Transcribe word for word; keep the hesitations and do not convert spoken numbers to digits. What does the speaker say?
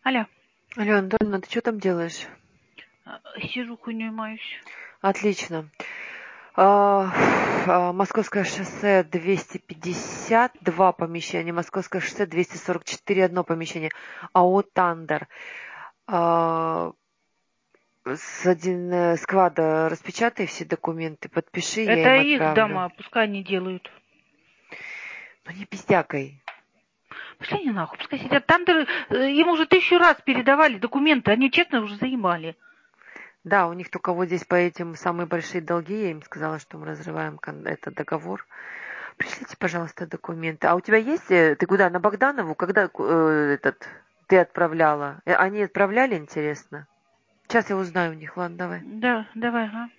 Алло. Алло, Антоновна, ты что там делаешь? А, Сижу, хуйней маюсь. Отлично. А, а, Московское шоссе двести пятьдесят два помещения, Московское шоссе двести сорок четыре одно помещение, АО «Тандер». А, С один э, склада распечатай все документы, подпиши, я Это им их отправлю. дома, пускай они делают. Ну не пиздякой. Пошли они нахуй, пускай сидят. Там им уже тысячу раз передавали документы, они честно уже заебали. Да, у них только вот здесь по этим самые большие долги. Я им сказала, что мы разрываем кон- этот договор. Пришлите, пожалуйста, документы. А у тебя есть... э, Ты куда? На Богданову? Когда э, этот ты отправляла? Э, Они отправляли, интересно? Сейчас я узнаю у них. Ладно, давай. Да, давай, ага.